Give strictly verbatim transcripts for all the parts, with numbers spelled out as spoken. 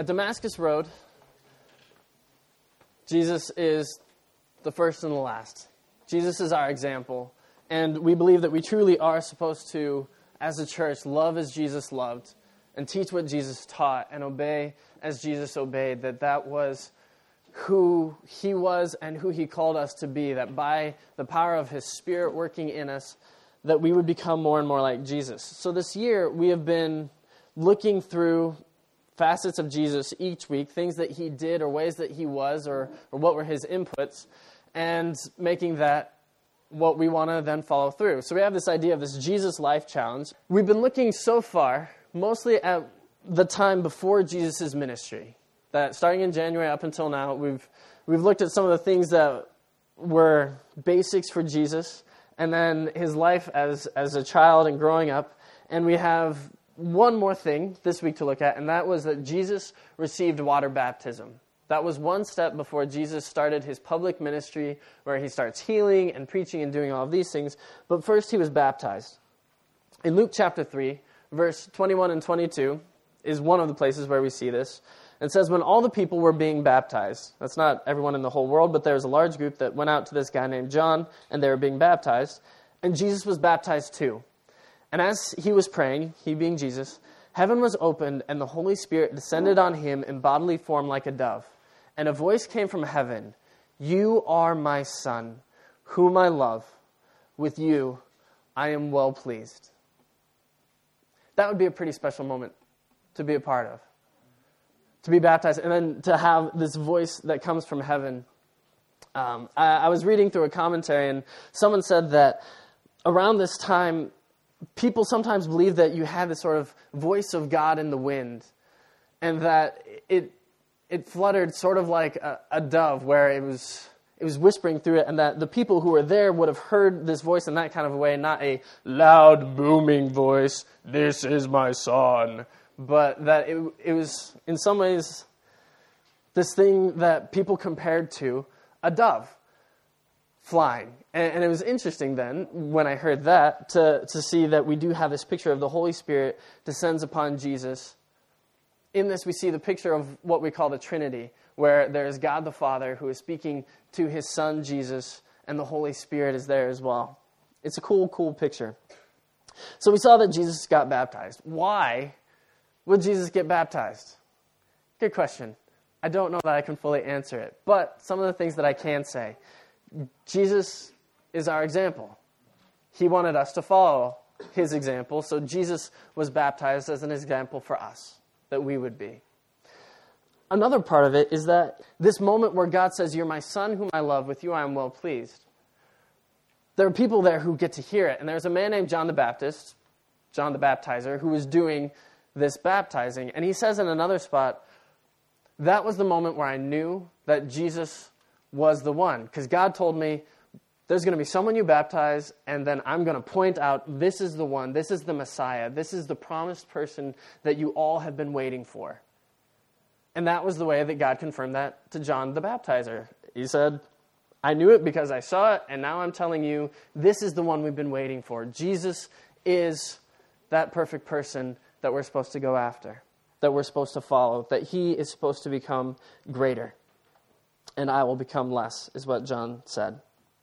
At Damascus Road, Jesus is the first and the last. Jesus is our example. And we believe that we truly are supposed to, as a church, love as Jesus loved and teach what Jesus taught and obey as Jesus obeyed, that that was who he was and who he called us to be, that by the power of his Spirit working in us, that we would become more and more like Jesus. So this year, we have been looking through facets of Jesus each week, things that he did or ways that he was or, or what were his inputs, and making that what we want to then follow through. So we have this idea of this Jesus Life Challenge. We've been looking so far mostly at the time before Jesus' ministry. That starting in January up until now, we've we've looked at some of the things that were basics for Jesus, and then his life as, as a child and growing up. And we have one more thing this week to look at, and that was that Jesus received water baptism. That was one step before Jesus started his public ministry, where he starts healing and preaching and doing all of these things. But first, he was baptized. In Luke chapter three, verse twenty-one and twenty-two is one of the places where we see this. It says, when all the people were being baptized, that's not everyone in the whole world, but there was a large group that went out to this guy named John, and they were being baptized, and Jesus was baptized too. And as he was praying, he being Jesus, heaven was opened, and the Holy Spirit descended on him in bodily form like a dove. And a voice came from heaven, "You are my Son, whom I love. With you I am well pleased." That would be a pretty special moment to be a part of. To be baptized, and then to have this voice that comes from heaven. Um, I, I was reading through a commentary, and someone said that around this time, people sometimes believe that you had this sort of voice of God in the wind, and that it it fluttered sort of like a, a dove, where it was it was whispering through it, and that the people who were there would have heard this voice in that kind of a way, not a loud, booming voice, "This is my son," but that it, it was, in some ways, this thing that people compared to a dove flying. And, and it was interesting then, when I heard that, to, to see that we do have this picture of the Holy Spirit descends upon Jesus. In this, we see the picture of what we call the Trinity, where there is God the Father who is speaking to his Son, Jesus, and the Holy Spirit is there as well. It's a cool, cool picture. So we saw that Jesus got baptized. Why would Jesus get baptized? Good question. I don't know that I can fully answer it, but some of the things that I can say. Jesus is our example. He wanted us to follow his example, so Jesus was baptized as an example for us, that we would be. Another part of it is that this moment where God says, "You're my Son whom I love, with you I am well pleased." There are people there who get to hear it, and there's a man named John the Baptist, John the Baptizer, who was doing this baptizing, and he says in another spot, that was the moment where I knew that Jesus was the one, because God told me, there's going to be someone you baptize, and then I'm going to point out, this is the one, this is the Messiah, this is the promised person that you all have been waiting for. And that was the way that God confirmed that to John the Baptizer. He said, I knew it because I saw it, and now I'm telling you, this is the one we've been waiting for. Jesus is that perfect person that we're supposed to go after, that we're supposed to follow, that he is supposed to become greater, and I will become less, is what John said.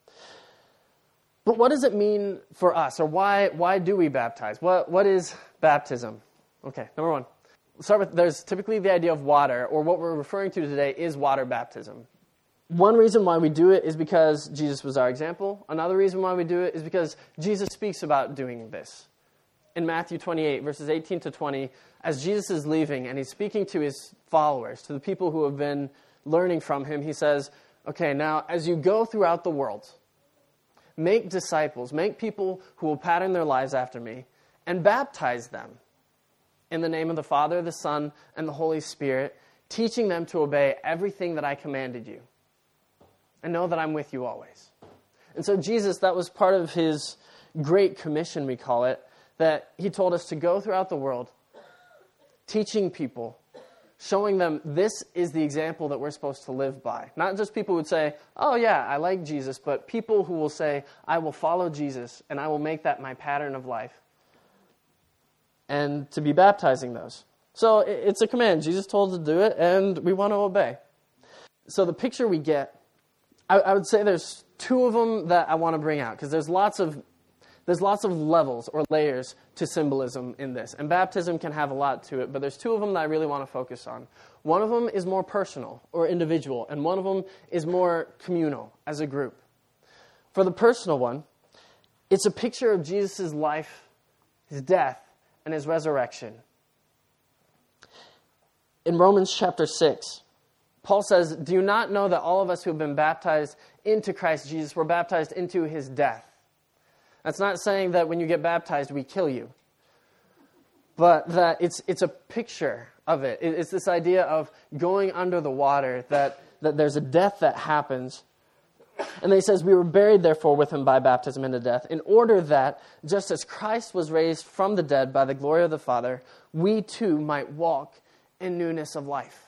But what does it mean for us, or why why do we baptize? What What is baptism? Okay, number one. We'll start with, there's typically the idea of water, or what we're referring to today is water baptism. One reason why we do it is because Jesus was our example. Another reason why we do it is because Jesus speaks about doing this. In Matthew twenty-eight, verses eighteen to twenty, as Jesus is leaving and he's speaking to his followers, to the people who have been learning from him, he says, okay, now as you go throughout the world, make disciples, make people who will pattern their lives after me, and baptize them in the name of the Father, the Son, and the Holy Spirit, teaching them to obey everything that I commanded you. And know that I'm with you always. And so Jesus, that was part of his Great Commission, we call it, that he told us to go throughout the world, teaching people, showing them this is the example that we're supposed to live by. Not just people who would say, oh yeah, I like Jesus, but people who will say, I will follow Jesus, and I will make that my pattern of life. And to be baptizing those. So it's a command. Jesus told us to do it, and we want to obey. So the picture we get, I, I would say there's two of them that I want to bring out, because there's lots of there's lots of levels or layers to symbolism in this. And baptism can have a lot to it, but there's two of them that I really want to focus on. One of them is more personal or individual, and one of them is more communal as a group. For the personal one, it's a picture of Jesus' life, his death, and his resurrection. In Romans chapter six, Paul says, "Do you not know that all of us who have been baptized into Christ Jesus were baptized into his death?" That's not saying that when you get baptized, we kill you. But that it's it's a picture of it. It's this idea of going under the water, that, that there's a death that happens. And then he says, "We were buried, therefore, with him by baptism into death, in order that, just as Christ was raised from the dead by the glory of the Father, we too might walk in newness of life."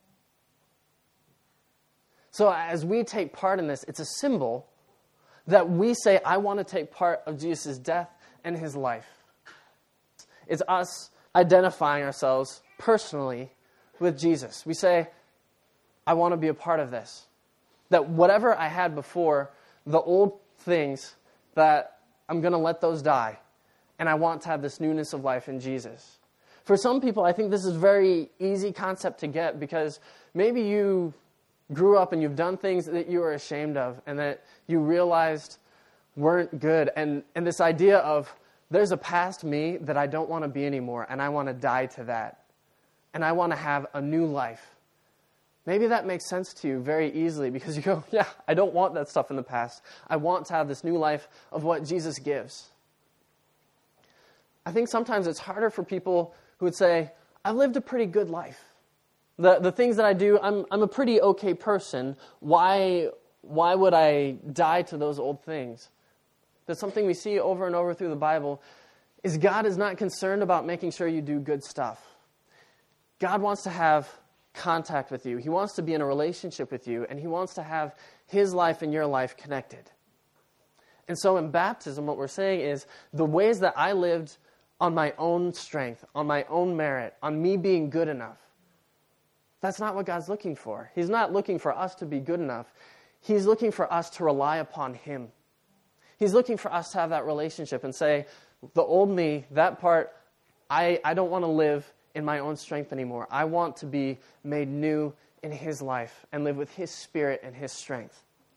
So as we take part in this, it's a symbol that we say, I want to take part of Jesus' death and his life. It's us identifying ourselves personally with Jesus. We say, I want to be a part of this. That whatever I had before, the old things, that I'm going to let those die. And I want to have this newness of life in Jesus. For some people, I think this is a very easy concept to get, because maybe you grew up and you've done things that you were ashamed of and that you realized weren't good. And, and this idea of, there's a past me that I don't want to be anymore, and I want to die to that. And I want to have a new life. Maybe that makes sense to you very easily, because you go, yeah, I don't want that stuff in the past. I want to have this new life of what Jesus gives. I think sometimes it's harder for people who would say, I've lived a pretty good life. The the things that I do, I'm I'm a pretty okay person. Why why would I die to those old things? That's something we see over and over through the Bible, is God is not concerned about making sure you do good stuff. God wants to have contact with you. He wants to be in a relationship with you, and he wants to have his life and your life connected. And so in baptism, what we're saying is, the ways that I lived on my own strength, on my own merit, on me being good enough, that's not what God's looking for. He's not looking for us to be good enough. He's looking for us to rely upon him. He's looking for us to have that relationship and say, the old me, that part, I, I don't want to live in my own strength anymore. I want to be made new in his life and live with his spirit and his strength.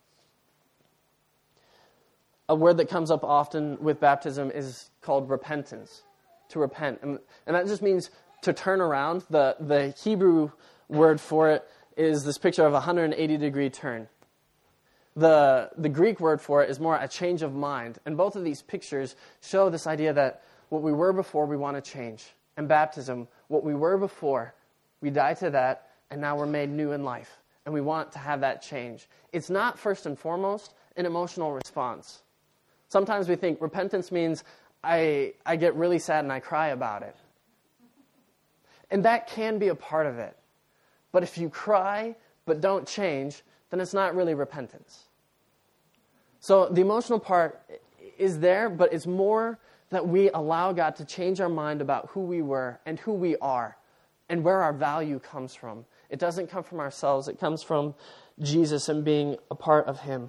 A word that comes up often with baptism is called repentance, to repent. And, and that just means to turn around. The, the Hebrew word for it is this picture of a one hundred eighty degree turn. The, the Greek word for it is more a change of mind. And both of these pictures show this idea that what we were before, we want to change. And baptism, what we were before, we die to that, and now we're made new in life. And we want to have that change. It's not, first and foremost, an emotional response. Sometimes we think repentance means I, I get really sad and I cry about it. And that can be a part of it. But if you cry but don't change, then it's not really repentance. So the emotional part is there, but it's more that we allow God to change our mind about who we were and who we are and where our value comes from. It doesn't come from ourselves. It comes from Jesus and being a part of him.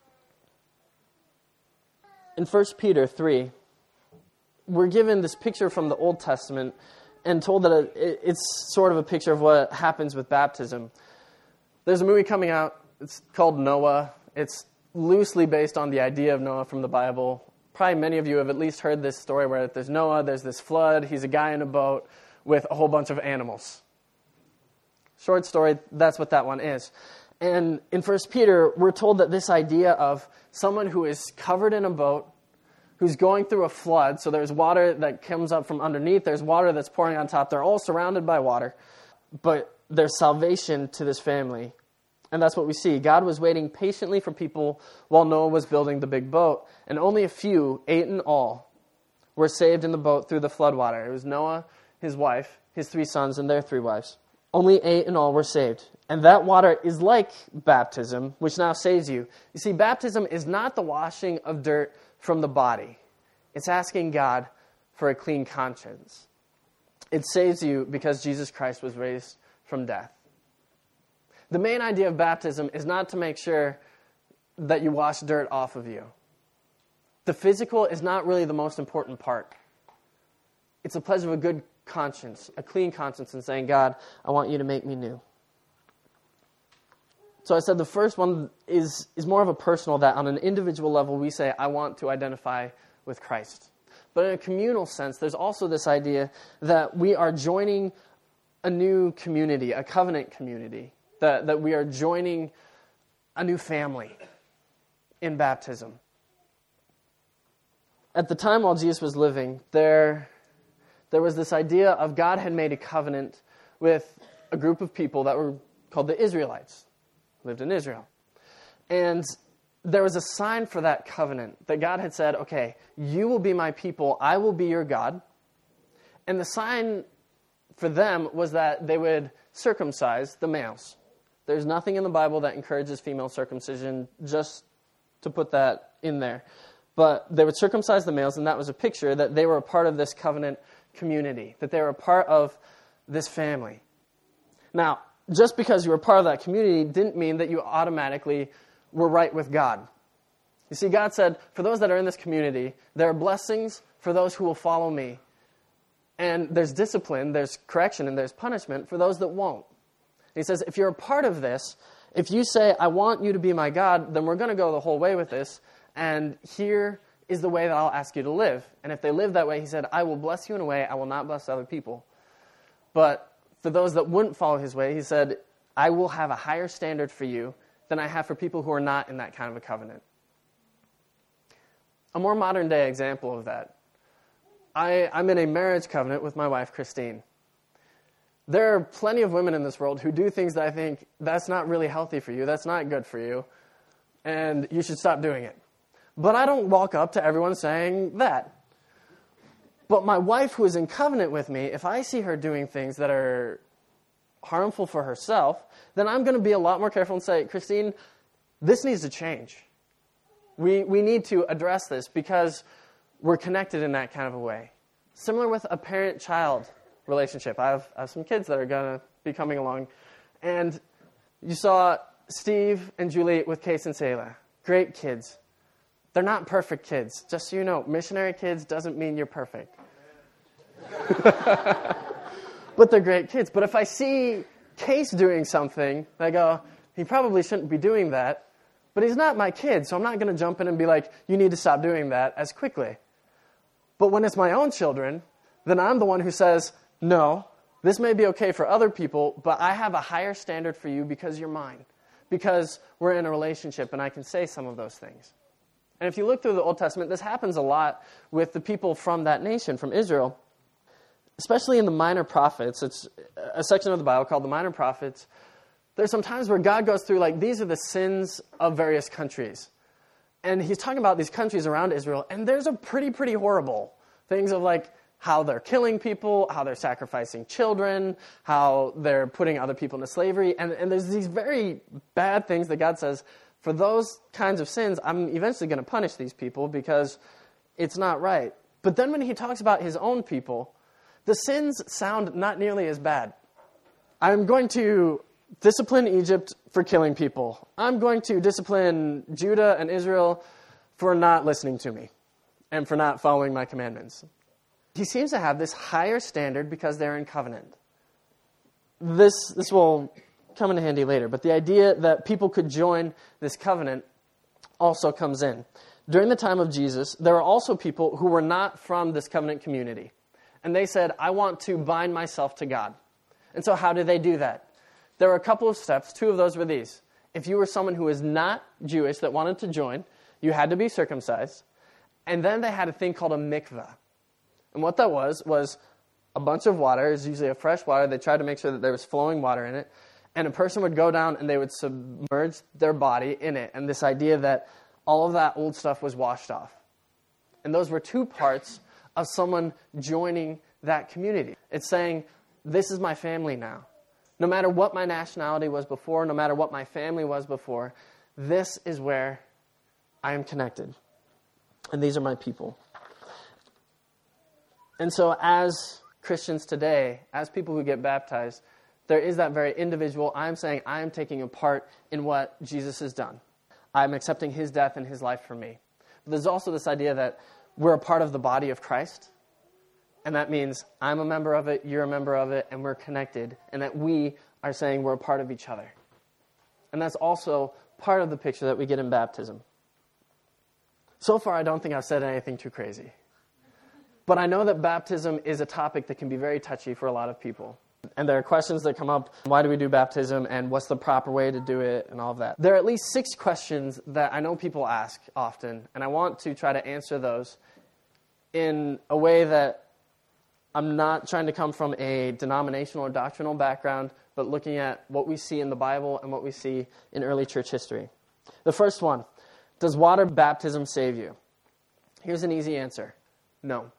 In First Peter three, we're given this picture from the Old Testament and told that it's sort of a picture of what happens with baptism. There's a movie coming out. It's called Noah. It's loosely based on the idea of Noah from the Bible. Probably many of you have at least heard this story where there's Noah, there's this flood, he's a guy in a boat with a whole bunch of animals. Short story, that's what that one is. And in First Peter, we're told that this idea of someone who is covered in a boat, who's going through a flood, so there's water that comes up from underneath, there's water that's pouring on top, they're all surrounded by water, but there's salvation to this family. And that's what we see. God was waiting patiently for people while Noah was building the big boat, and only a few, eight in all, were saved in the boat through the floodwater. It was Noah, his wife, his three sons, and their three wives. Only eight in all were saved. And that water is like baptism, which now saves you. You see, baptism is not the washing of dirt from the body. It's asking God for a clean conscience. It saves you because Jesus Christ was raised from death. The main idea of baptism is not to make sure that you wash dirt off of you. The physical is not really the most important part. It's a pledge of a good conscience, a clean conscience, and saying, God, I want you to make me new. So I said the first one is, is more of a personal, that on an individual level we say, I want to identify with Christ. But in a communal sense, there's also this idea that we are joining a new community, a covenant community, that, that we are joining a new family in baptism. At the time while Jesus was living, there, there was this idea of God had made a covenant with a group of people that were called the Israelites, lived in Israel. And there was a sign for that covenant that God had said, okay, you will be my people, I will be your God. And the sign for them was that they would circumcise the males. There's nothing in the Bible that encourages female circumcision, just to put that in there. But they would circumcise the males, and that was a picture that they were a part of this covenant community, that they were a part of this family. Now, just because you were part of that community didn't mean that you automatically were right with God. You see, God said, for those that are in this community, there are blessings for those who will follow me. And there's discipline, there's correction, and there's punishment for those that won't. He says, if you're a part of this, if you say, I want you to be my God, then we're going to go the whole way with this. And here is the way that I'll ask you to live. And if they live that way, he said, I will bless you in a way I will not bless other people. But for those that wouldn't follow his way, he said, I will have a higher standard for you than I have for people who are not in that kind of a covenant. A more modern day example of that. I, I'm in a marriage covenant with my wife, Christine. There are plenty of women in this world who do things that I think, that's not really healthy for you, that's not good for you, and you should stop doing it. But I don't walk up to everyone saying that. But my wife, who is in covenant with me, if I see her doing things that are harmful for herself, then I'm going to be a lot more careful and say, Christine, this needs to change. We we need to address this because we're connected in that kind of a way. Similar with a parent-child relationship. I have, I have some kids that are going to be coming along. And you saw Steve and Julie with Case and Selah. Great kids. They're not perfect kids. Just so you know, missionary kids doesn't mean you're perfect. But they're great kids. But if I see Case doing something, I go, he probably shouldn't be doing that. But he's not my kid, so I'm not going to jump in and be like, you need to stop doing that as quickly. But when it's my own children, then I'm the one who says, no, this may be okay for other people, but I have a higher standard for you because you're mine. Because we're in a relationship and I can say some of those things. And if you look through the Old Testament, this happens a lot with the people from that nation, from Israel. Especially in the Minor Prophets. It's a section of the Bible called the Minor Prophets. There's some times where God goes through, like, these are the sins of various countries. And he's talking about these countries around Israel, and there's a pretty, pretty horrible things of, like, how they're killing people, how they're sacrificing children, how they're putting other people into slavery. And, and there's these very bad things that God says, for those kinds of sins, I'm eventually going to punish these people because it's not right. But then when he talks about his own people, the sins sound not nearly as bad. I'm going to discipline Egypt for killing people. I'm going to discipline Judah and Israel for not listening to me and for not following my commandments. He seems to have this higher standard because they're in covenant. This, this will come in handy later, but the idea that people could join this covenant also comes in. During the time of Jesus, there were also people who were not from this covenant community. And they said, I want to bind myself to God. And so how did they do that? There were a couple of steps. Two of those were these. If you were someone who was not Jewish that wanted to join, you had to be circumcised. And then they had a thing called a mikveh. And what that was, was a bunch of water. It was usually a fresh water. They tried to make sure that there was flowing water in it. And a person would go down and they would submerge their body in it. And this idea that all of that old stuff was washed off. And those were two parts of someone joining that community. It's saying, this is my family now. No matter what my nationality was before, no matter what my family was before, this is where I am connected. And these are my people. And so as Christians today, as people who get baptized, there is that very individual, I'm saying I am taking a part in what Jesus has done. I'm accepting his death and his life for me. But there's also this idea that we're a part of the body of Christ, and that means I'm a member of it, you're a member of it, and we're connected, and that we are saying we're a part of each other. And that's also part of the picture that we get in baptism. So far, I don't think I've said anything too crazy. But I know that baptism is a topic that can be very touchy for a lot of people. And there are questions that come up, why do we do baptism, and what's the proper way to do it, and all of that. There are at least six questions that I know people ask often, and I want to try to answer those in a way that I'm not trying to come from a denominational or doctrinal background, but looking at what we see in the Bible and what we see in early church history. The first one, does water baptism save you? Here's an easy answer. No.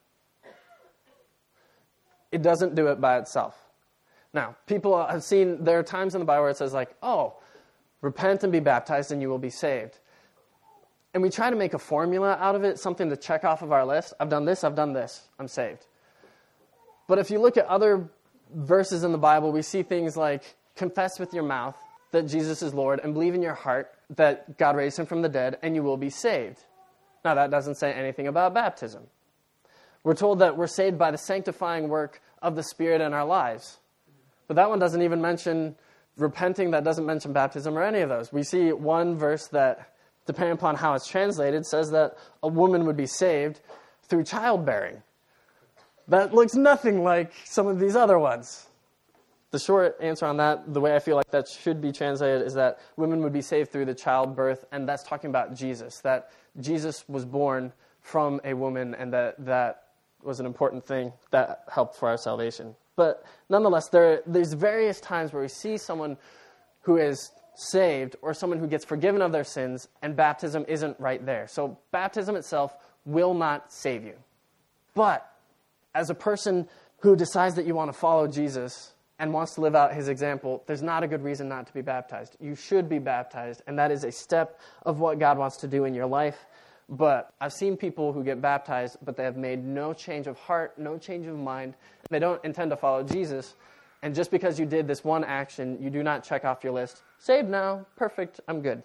It doesn't do it by itself. Now, people have seen, there are times in the Bible where it says like, oh, repent and be baptized and you will be saved. And we try to make a formula out of it, something to check off of our list. I've done this, I've done this, I'm saved. But if you look at other verses in the Bible, we see things like confess with your mouth that Jesus is Lord and believe in your heart that God raised him from the dead and you will be saved. Now, that doesn't say anything about baptism. We're told that we're saved by the sanctifying work of the Spirit in our lives. But that one doesn't even mention repenting. That doesn't mention baptism or any of those. We see one verse that, depending upon how it's translated, says that a woman would be saved through childbearing. That looks nothing like some of these other ones. The short answer on that, the way I feel like that should be translated, is that women would be saved through the childbirth, and that's talking about Jesus, that Jesus was born from a woman, and that that was an important thing that helped for our salvation. But nonetheless, there there's various times where we see someone who is saved or someone who gets forgiven of their sins, and baptism isn't right there. So baptism itself will not save you. But as a person who decides that you want to follow Jesus and wants to live out his example, there's not a good reason not to be baptized. You should be baptized, and that is a step of what God wants to do in your life. But I've seen people who get baptized, but they have made no change of heart, no change of mind. They don't intend to follow Jesus. And just because you did this one action, you do not check off your list. Saved now, perfect, I'm good.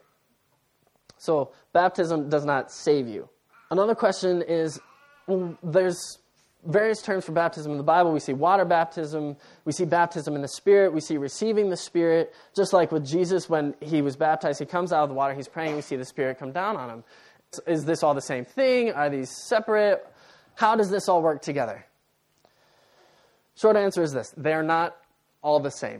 So baptism does not save you. Another question is, well, there's various terms for baptism in the Bible. We see water baptism, we see baptism in the Spirit, we see receiving the Spirit. Just like with Jesus, when he was baptized, he comes out of the water, he's praying, we see the Spirit come down on him. Is this all the same thing? Are these separate? How does this all work together? Short answer is this. They are not all the same.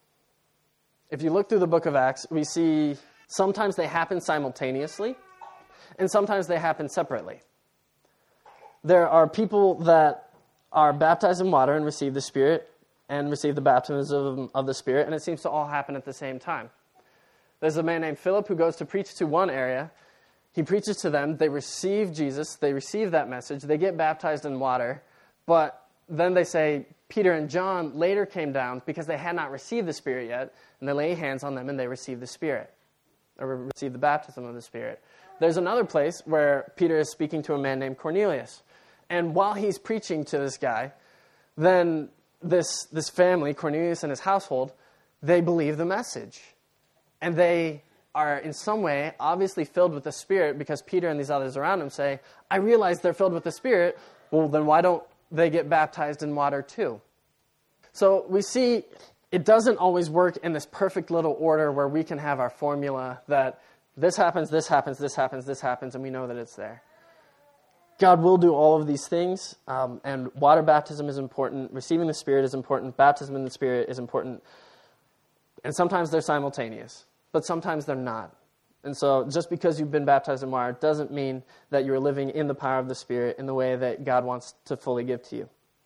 If you look through the book of Acts, we see sometimes they happen simultaneously, and sometimes they happen separately. There are people that are baptized in water and receive the Spirit and receive the baptism of the Spirit, and it seems to all happen at the same time. There's a man named Philip who goes to preach to one area. He preaches to them, they receive Jesus, they receive that message, they get baptized in water, but then they say Peter and John later came down because they had not received the Spirit yet, and they lay hands on them and they receive the Spirit, or receive the baptism of the Spirit. There's another place where Peter is speaking to a man named Cornelius, and while he's preaching to this guy, then this, this family, Cornelius and his household, they believe the message, and they are in some way obviously filled with the Spirit because Peter and these others around him say, I realize they're filled with the Spirit. Well, then why don't they get baptized in water too? So we see it doesn't always work in this perfect little order where we can have our formula that this happens, this happens, this happens, this happens, and we know that it's there. God will do all of these things, um, and water baptism is important, receiving the Spirit is important, baptism in the Spirit is important, and sometimes they're simultaneous. But sometimes they're not. And so just because you've been baptized in water doesn't mean that you're living in the power of the Spirit in the way that God wants to fully give to you.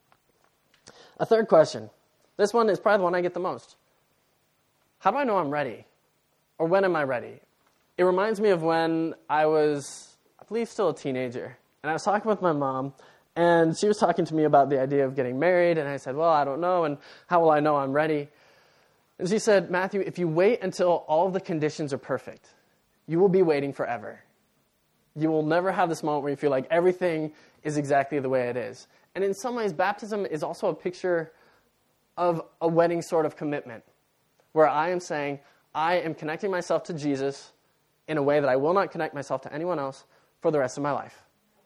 A third question. This one is probably the one I get the most. How do I know I'm ready? Or when am I ready? It reminds me of when I was, I believe, still a teenager. And I was talking with my mom, and she was talking to me about the idea of getting married. And I said, well, I don't know, and how will I know I'm ready? And she said, Matthew, if you wait until all of the conditions are perfect, you will be waiting forever. You will never have this moment where you feel like everything is exactly the way it is. And in some ways, baptism is also a picture of a wedding sort of commitment, where I am saying, I am connecting myself to Jesus in a way that I will not connect myself to anyone else for the rest of my life.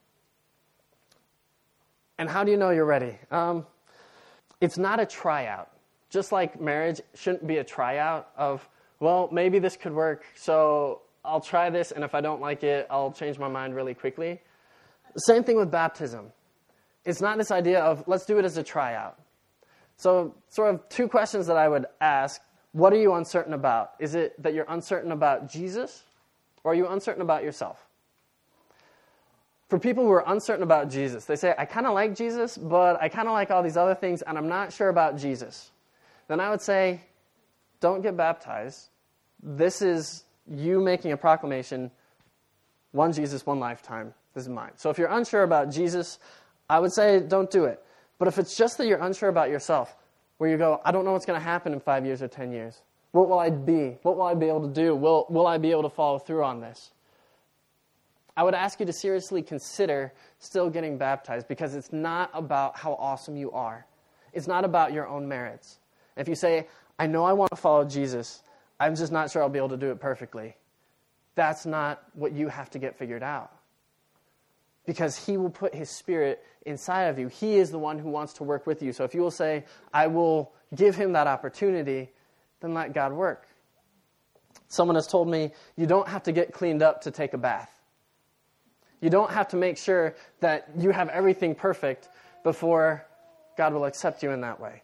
And how do you know you're ready? Um, it's not a tryout. Just like marriage shouldn't be a tryout of, well, maybe this could work, so I'll try this, and if I don't like it, I'll change my mind really quickly. Same thing with baptism. It's not this idea of, let's do it as a tryout. So sort of two questions that I would ask. What are you uncertain about? Is it that you're uncertain about Jesus, or are you uncertain about yourself? For people who are uncertain about Jesus, they say, I kind of like Jesus, but I kind of like all these other things, and I'm not sure about Jesus. Then I would say, don't get baptized. This is you making a proclamation, one Jesus, one lifetime. This is mine. So if you're unsure about Jesus, I would say don't do it. But if it's just that you're unsure about yourself, where you go, I don't know what's going to happen in five years or ten years. What will I be? What will I be able to do? Will, will I be able to follow through on this? I would ask you to seriously consider still getting baptized, because it's not about how awesome you are. It's not about your own merits. If you say, I know I want to follow Jesus, I'm just not sure I'll be able to do it perfectly, that's not what you have to get figured out. Because he will put his Spirit inside of you. He is the one who wants to work with you. So if you will say, I will give him that opportunity, then let God work. Someone has told me, you don't have to get cleaned up to take a bath. You don't have to make sure that you have everything perfect before God will accept you in that way.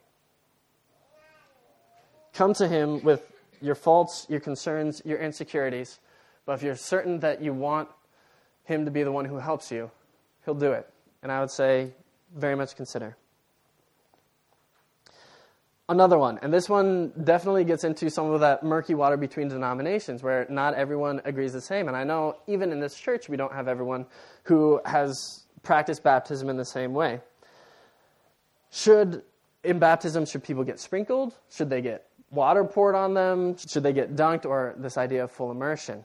Come to him with your faults, your concerns, your insecurities. But if you're certain that you want him to be the one who helps you, he'll do it. And I would say, very much consider. Another one, and this one definitely gets into some of that murky water between denominations where not everyone agrees the same. And I know even in this church we don't have everyone who has practiced baptism in the same way. Should, in baptism, should people get sprinkled? Should they get water poured on them? Should they get dunked? Or this idea of full immersion?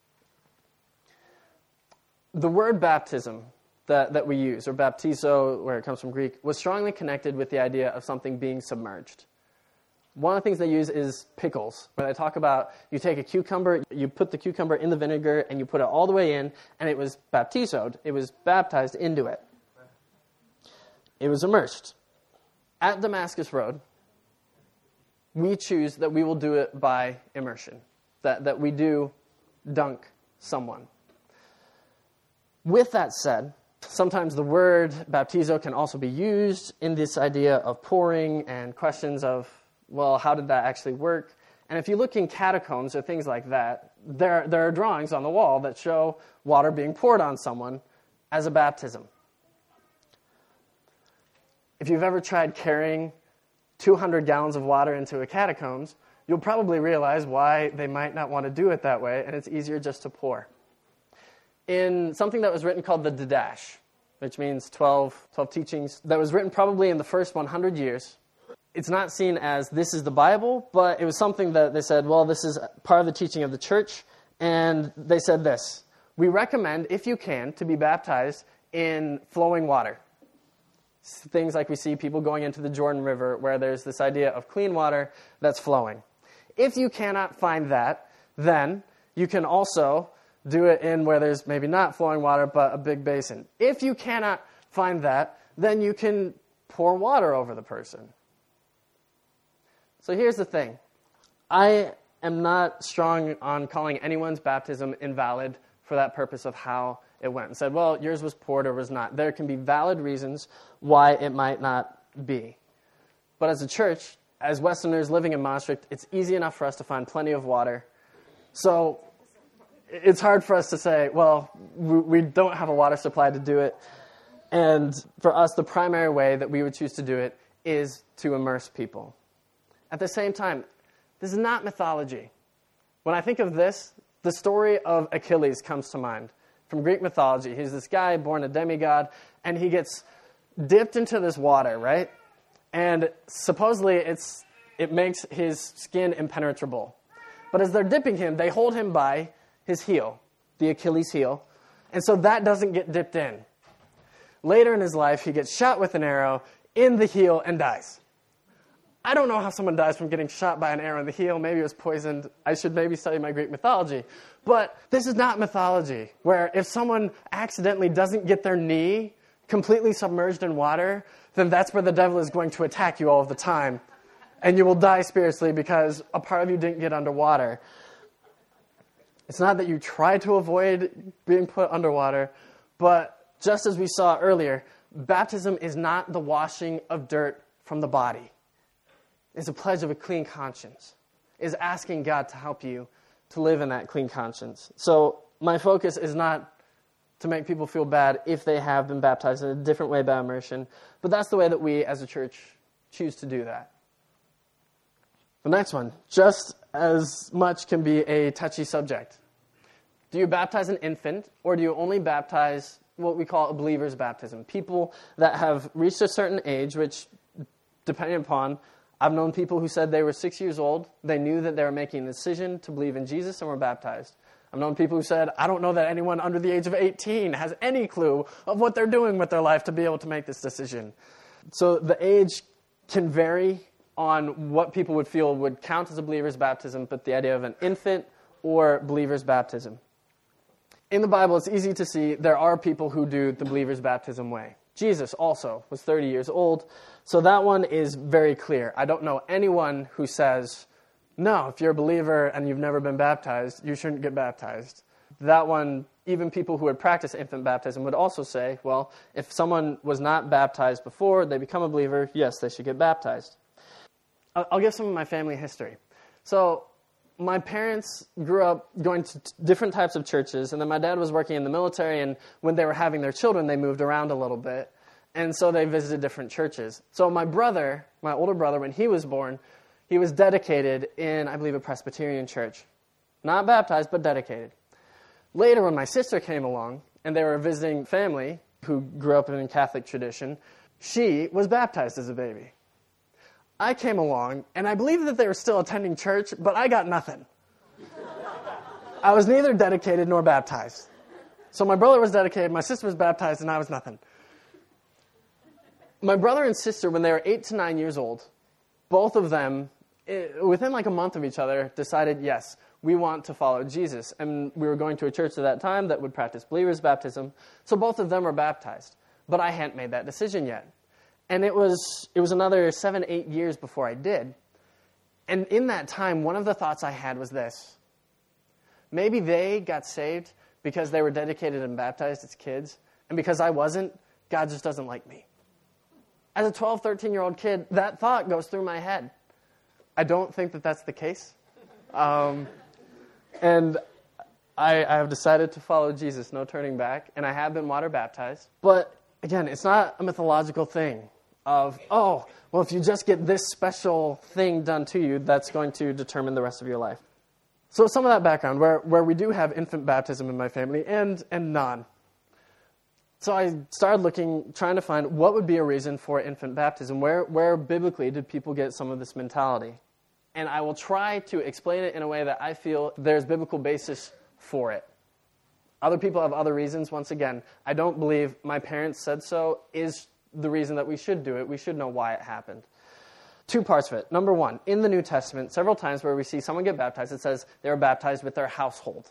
The word baptism that, that we use, or baptizo, where it comes from Greek, was strongly connected with the idea of something being submerged. One of the things they use is pickles, where they talk about you take a cucumber, you put the cucumber in the vinegar, and you put it all the way in, and it was baptizoed. It was baptized into it. It was immersed. At Damascus Road, we choose that we will do it by immersion, that, that we do dunk someone. With that said, sometimes the word baptizo can also be used in this idea of pouring and questions of, well, how did that actually work? And if you look in catacombs or things like that, there, there are drawings on the wall that show water being poured on someone as a baptism. If you've ever tried carrying two hundred gallons of water into a catacombs, you'll probably realize why they might not want to do it that way, and it's easier just to pour. In something that was written called the Didache, which means twelve, twelve teachings, that was written probably in the first one hundred years. It's not seen as this is the Bible, but it was something that they said, well, this is part of the teaching of the church, and they said this: we recommend, if you can, to be baptized in flowing water. Things like we see people going into the Jordan River, where there's this idea of clean water that's flowing. If you cannot find that, then you can also do it in where there's maybe not flowing water, but a big basin. If you cannot find that, then you can pour water over the person. So here's the thing. I am not strong on calling anyone's baptism invalid for that purpose of how it went. And said, well, yours was poured or was not. There can be valid reasons why it might not be. But as a church, as Westerners living in Maastricht, it's easy enough for us to find plenty of water. So it's hard for us to say, well, we don't have a water supply to do it. And for us, the primary way that we would choose to do it is to immerse people. At the same time, this is not mythology. When I think of this, the story of Achilles comes to mind from Greek mythology. He's this guy born a demigod, and he gets dipped into this water, right? And supposedly it's it makes his skin impenetrable. But as they're dipping him, they hold him by his heel, the Achilles heel, And so that doesn't get dipped in. Later in his life, he gets shot with an arrow in the heel and dies. I don't know how someone dies from getting shot by an arrow in the heel. Maybe it was poisoned. I should maybe study my Greek mythology. But this is not mythology, where if someone accidentally doesn't get their knee completely submerged in water, then that's where the devil is going to attack you all of the time. And you will die spiritually because a part of you didn't get underwater. It's not that you try to avoid being put underwater, but just as we saw earlier, baptism is not the washing of dirt from the body. It's a pledge of a clean conscience. It's asking God to help you to live in that clean conscience. So my focus is not to make people feel bad if they have been baptized in a different way by immersion, but that's the way that we as a church choose to do that. The next one, just as much can be a touchy subject. Do you baptize an infant, or do you only baptize what we call a believer's baptism? People that have reached a certain age, which, depending upon, I've known people who said they were six years old, they knew that they were making a decision to believe in Jesus and were baptized. I've known people who said, I don't know that anyone under the age of eighteen has any clue of what they're doing with their life to be able to make this decision. So the age can vary on what people would feel would count as a believer's baptism, but the idea of an infant or believer's baptism. In the Bible, it's easy to see there are people who do the believer's baptism way. Jesus also was thirty years old, so that one is very clear. I don't know anyone who says, no, if you're a believer and you've never been baptized, you shouldn't get baptized. That one, even people who would practice infant baptism would also say, well, if someone was not baptized before they become a believer, yes, they should get baptized. I'll give some of my family history. So my parents grew up going to t- different types of churches, and then my dad was working in the military, and when they were having their children, they moved around a little bit, and so they visited different churches. So my brother, my older brother, when he was born, he was dedicated in, I believe, a Presbyterian church. Not baptized, but dedicated. Later, when my sister came along, and they were visiting family who grew up in a Catholic tradition, she was baptized as a baby. I came along, and I believe that they were still attending church, but I got nothing. I was neither dedicated nor baptized. So my brother was dedicated, my sister was baptized, and I was nothing. My brother and sister, when they were eight to nine years old, both of them, within like a month of each other, decided, yes, we want to follow Jesus. And we were going to a church at that time that would practice believer's baptism, so both of them were baptized. But I hadn't made that decision yet. And it was it was another seven, eight years before I did. And in that time, one of the thoughts I had was this. Maybe they got saved because they were dedicated and baptized as kids, and because I wasn't, God just doesn't like me. As a twelve, thirteen-year-old kid, that thought goes through my head. I don't think that that's the case. Um, and I, I have decided to follow Jesus, no turning back, and I have been water baptized. But again, it's not a mythological thing of, oh, well, if you just get this special thing done to you, that's going to determine the rest of your life. So some of that background, where, where we do have infant baptism in my family and, and non. So I started looking, trying to find what would be a reason for infant baptism. Where, where biblically did people get some of this mentality? And I will try to explain it in a way that I feel there's biblical basis for it. Other people have other reasons. Once again, I don't believe my parents said so is the reason that we should do it. We should know why it happened. Two parts of it. Number one, in the New Testament, several times where we see someone get baptized, it says they were baptized with their household.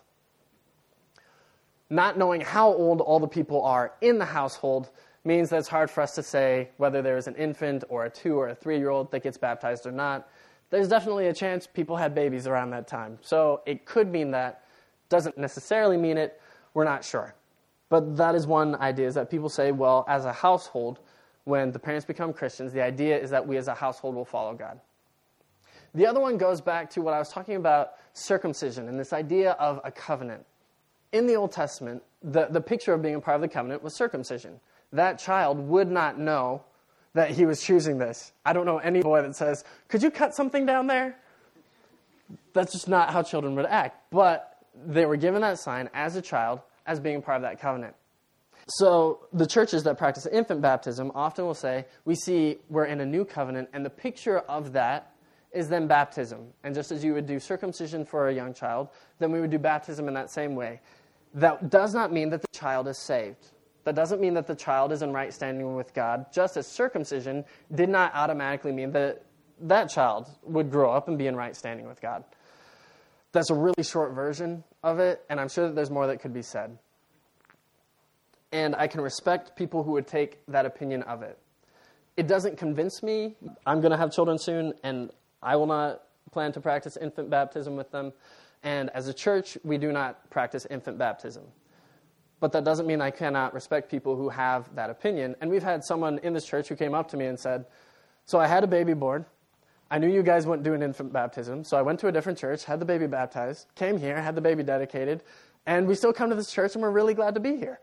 Not knowing how old all the people are in the household means that it's hard for us to say whether there's an infant or a two or a three-year-old that gets baptized or not. There's definitely a chance people had babies around that time. So it could mean that. Doesn't necessarily mean it. We're not sure. But that is one idea, is that people say, well, as a household, when the parents become Christians, the idea is that we as a household will follow God. The other one goes back to what I was talking about, circumcision, and this idea of a covenant. In the Old Testament, the, the picture of being a part of the covenant was circumcision. That child would not know that he was choosing this. I don't know any boy that says, could you cut something down there? That's just not how children would act. But they were given that sign as a child, as being part of that covenant. So the churches that practice infant baptism often will say, we see we're in a new covenant, and the picture of that is then baptism. And just as you would do circumcision for a young child, then we would do baptism in that same way. that does not mean that the child is saved. That doesn't mean that the child is in right standing with God, just as circumcision did not automatically mean that that child would grow up and be in right standing with God. That's a really short version of it, and I'm sure that there's more that could be said. And I can respect people who would take that opinion of it. It doesn't convince me. I'm going to have children soon, and I will not plan to practice infant baptism with them. And as a church, we do not practice infant baptism. But that doesn't mean I cannot respect people who have that opinion. And we've had someone in this church who came up to me and said, so I had a baby born. I knew you guys wouldn't do an infant baptism, so I went to a different church, had the baby baptized, came here, had the baby dedicated, and we still come to this church, and we're really glad to be here.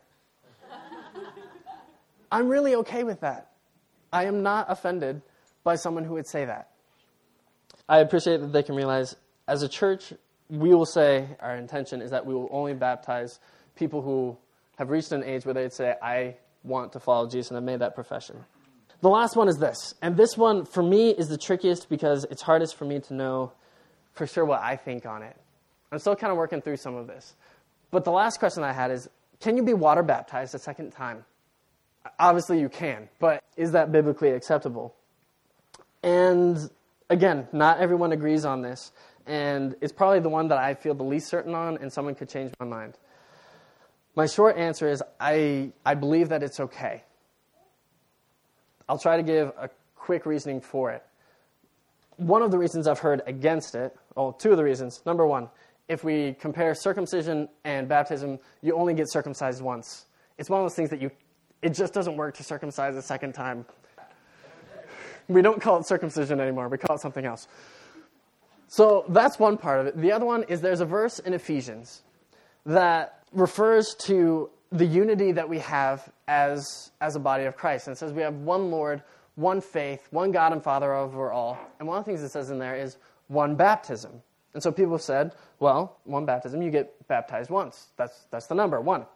I'm really okay with that. I am not offended by someone who would say that. I appreciate that they can realize, as a church, we will say our intention is that we will only baptize people who have reached an age where they'd say, I want to follow Jesus, and have made that profession. The last one is this, and this one, for me, is the trickiest because it's hardest for me to know for sure what I think on it. I'm still kind of working through some of this. But the last question I had is, can you be water baptized a second time? Obviously you can, but is that biblically acceptable? And again, not everyone agrees on this, and it's probably the one that I feel the least certain on, and someone could change my mind. My short answer is I, I believe that it's okay. I'll try to give a quick reasoning for it. One of the reasons I've heard against it, well, two of the reasons. Number one, if we compare circumcision and baptism, you only get circumcised once. It's one of those things that you, it just doesn't work to circumcise a second time. We don't call it circumcision anymore. We call it something else. So that's one part of it. The other one is there's a verse in Ephesians that refers to the unity that we have as, as a body of Christ. And it says we have one Lord, one faith, one God and Father over all. And one of the things it says in there is one baptism. And so people have said, well, one baptism, you get baptized once. That's that's the number, one.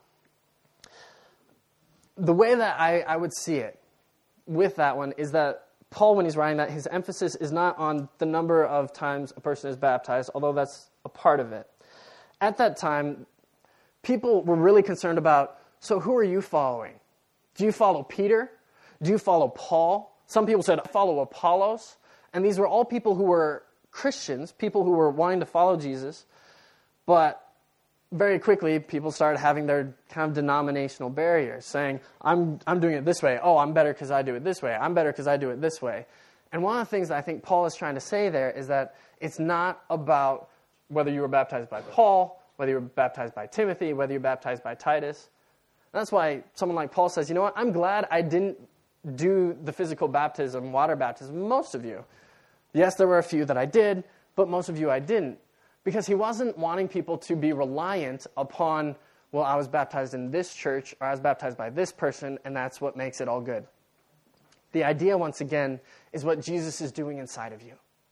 The way that I, I would see it with that one is that Paul, when he's writing that, his emphasis is not on the number of times a person is baptized, although that's a part of it. At that time, people were really concerned about, so who are you following? Do you follow Peter? Do you follow Paul? Some people said, follow Apollos. And these were all people who were Christians, people who were wanting to follow Jesus. But very quickly, people started having their kind of denominational barriers, saying, I'm I'm doing it this way. Oh, I'm better because I do it this way. I'm better because I do it this way. And one of the things that I think Paul is trying to say there is that it's not about whether you were baptized by Paul, whether you were baptized by Timothy, whether you're baptized by Titus. That's why someone like Paul says, you know what, I'm glad I didn't do the physical baptism, water baptism, most of you. Yes, there were a few that I did, but most of you I didn't. Because he wasn't wanting people to be reliant upon, well, I was baptized in this church, or I was baptized by this person, and that's what makes it all good. The idea, once again, is what Jesus is doing inside of you.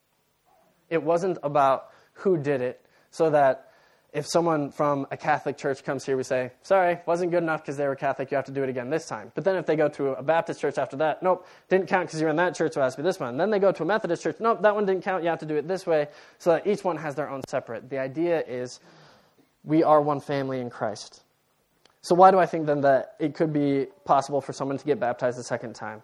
It wasn't about who did it, so that if someone from a Catholic church comes here, we say, sorry, wasn't good enough because they were Catholic, you have to do it again this time. But then if they go to a Baptist church after that, nope, didn't count because you're in that church, so it has to be this one. And then they go to a Methodist church, nope, that one didn't count, you have to do it this way, so that each one has their own separate. The idea is we are one family in Christ. So why do I think then that it could be possible for someone to get baptized a second time?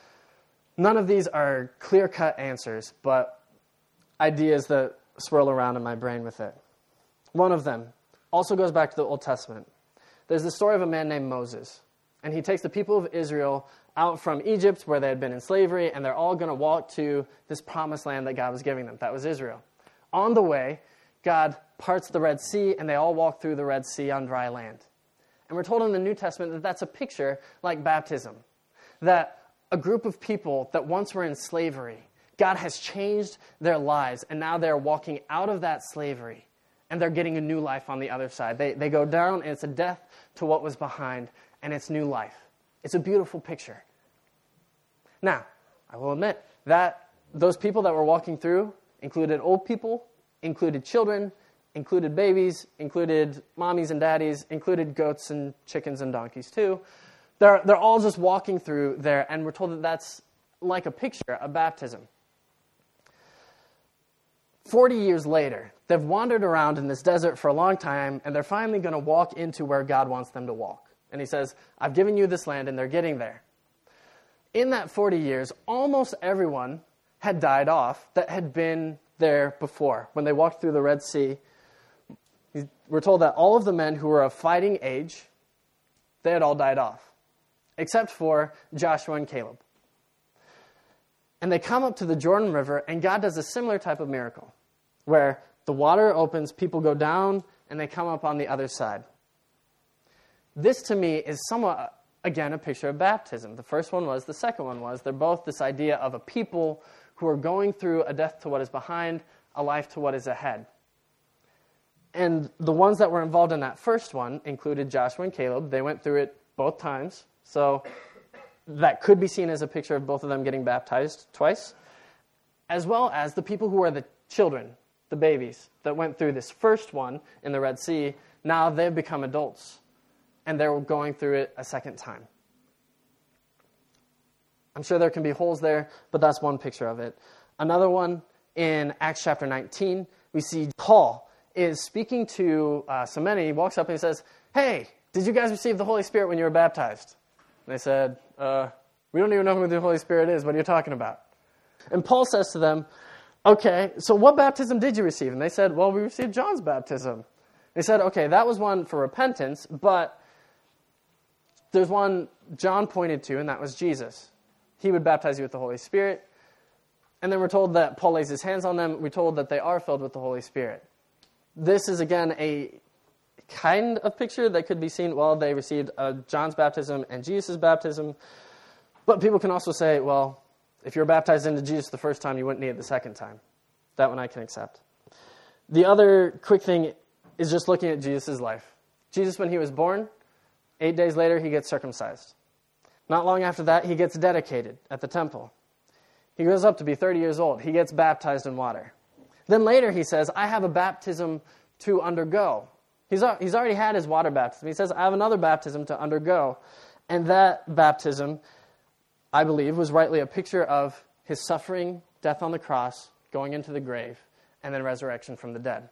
None of these are clear-cut answers, but ideas that swirl around in my brain with it. One of them also goes back to the Old Testament. There's the story of a man named Moses, and he takes the people of Israel out from Egypt where they had been in slavery, and they're all going to walk to this promised land that God was giving them. That was Israel. On the way, God parts the Red Sea, and they all walk through the Red Sea on dry land. And we're told in the New Testament that that's a picture like baptism, that a group of people that once were in slavery, God has changed their lives, and now they're walking out of that slavery. And they're getting a new life on the other side. They they go down, and it's a death to what was behind, and it's new life. It's a beautiful picture. Now, I will admit that those people that were walking through included old people, included children, included babies, included mommies and daddies, included goats and chickens and donkeys too. They're, they're all just walking through there, and we're told that that's like a picture, a baptism. forty years later, they've wandered around in this desert for a long time, and they're finally going to walk into where God wants them to walk. And he says, I've given you this land, and they're getting there. In that forty years, almost everyone had died off that had been there before. When they walked through the Red Sea, we're told that all of the men who were of fighting age, they had all died off, except for Joshua and Caleb. And they come up to the Jordan River, and God does a similar type of miracle, where the water opens, people go down, and they come up on the other side. This, to me, is somewhat, again, a picture of baptism. The first one was, the second one was. They're both this idea of a people who are going through a death to what is behind, a life to what is ahead. And the ones that were involved in that first one included Joshua and Caleb. They went through it both times. So that could be seen as a picture of both of them getting baptized twice, as well as the people who are the children, the babies, that went through this first one in the Red Sea. Now they've become adults, and they're going through it a second time. I'm sure there can be holes there, but that's one picture of it. Another one, in Acts chapter nineteen, we see Paul is speaking to uh, some men, and he walks up and he says, hey, did you guys receive the Holy Spirit when you were baptized? And they said, uh, we don't even know who the Holy Spirit is. What are you talking about? And Paul says to them, okay, so what baptism did you receive? And they said, well, we received John's baptism. They said, okay, that was one for repentance, but there's one John pointed to, and that was Jesus. He would baptize you with the Holy Spirit. And then we're told that Paul lays his hands on them. We're told that they are filled with the Holy Spirit. This is, again, a kind of picture that could be seen, well, they received uh, John's baptism and Jesus' baptism. But people can also say, well, if you're baptized into Jesus the first time, you wouldn't need it the second time. That one I can accept. The other quick thing is just looking at Jesus' life. Jesus, when he was born, eight days later, he gets circumcised. Not long after that, he gets dedicated at the temple. He grows up to be thirty years old. He gets baptized in water. Then later he says, I have a baptism to undergo. He's, he's already had his water baptism. He says, I have another baptism to undergo. And that baptism, I believe, was rightly a picture of his suffering, death on the cross, going into the grave, and then resurrection from the dead.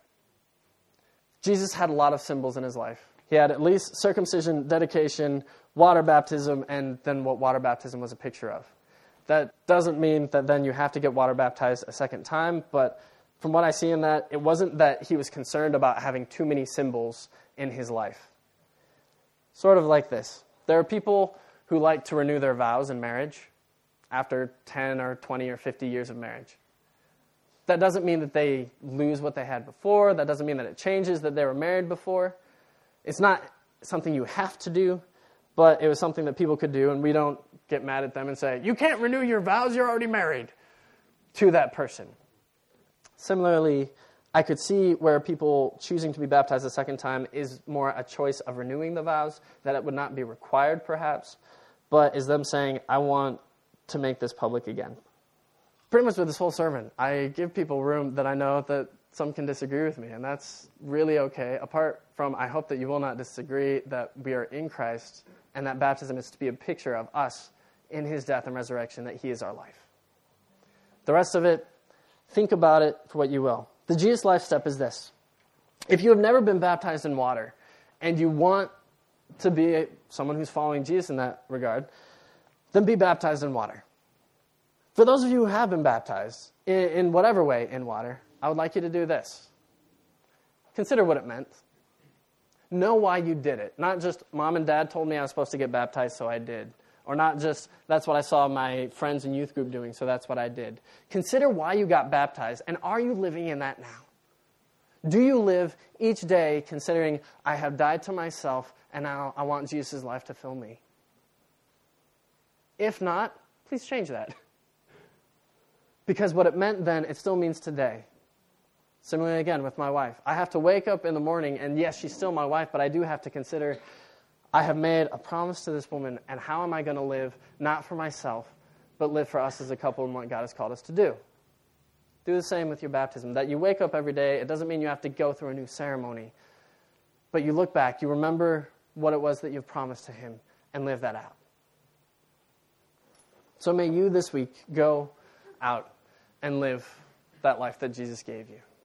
Jesus had a lot of symbols in his life. He had at least circumcision, dedication, water baptism, and then what water baptism was a picture of. That doesn't mean that then you have to get water baptized a second time, but from what I see in that, it wasn't that he was concerned about having too many symbols in his life. Sort of like this. There are people who like to renew their vows in marriage after ten or twenty or fifty years of marriage. That doesn't mean that they lose what they had before. That doesn't mean that it changes that they were married before. It's not something you have to do, but it was something that people could do, and we don't get mad at them and say, you can't renew your vows, you're already married, to that person. Similarly, I could see where people choosing to be baptized a second time is more a choice of renewing the vows, that it would not be required perhaps, but is them saying, I want to make this public again. Pretty much with this whole sermon, I give people room that I know that some can disagree with me, and that's really okay, apart from I hope that you will not disagree that we are in Christ and that baptism is to be a picture of us in his death and resurrection, that he is our life. The rest of it, think about it for what you will. The Jesus life step is this. If you have never been baptized in water and you want to be someone who's following Jesus in that regard, then be baptized in water. For those of you who have been baptized, in, in whatever way in water, I would like you to do this. Consider what it meant. Know why you did it. Not just, mom and dad told me I was supposed to get baptized, so I did. Or not just, that's what I saw my friends in youth group doing, so that's what I did. Consider why you got baptized, and are you living in that now? Do you live each day considering, I have died to myself, and now I want Jesus' life to fill me? If not, please change that. Because what it meant then, it still means today. Similarly, again, with my wife. I have to wake up in the morning, and yes, she's still my wife, but I do have to consider, I have made a promise to this woman, and how am I going to live, not for myself, but live for us as a couple and what God has called us to do. Do the same with your baptism. That you wake up every day, it doesn't mean you have to go through a new ceremony, but you look back, you remember what it was that you've promised to him, and live that out. So may you this week go out and live that life that Jesus gave you.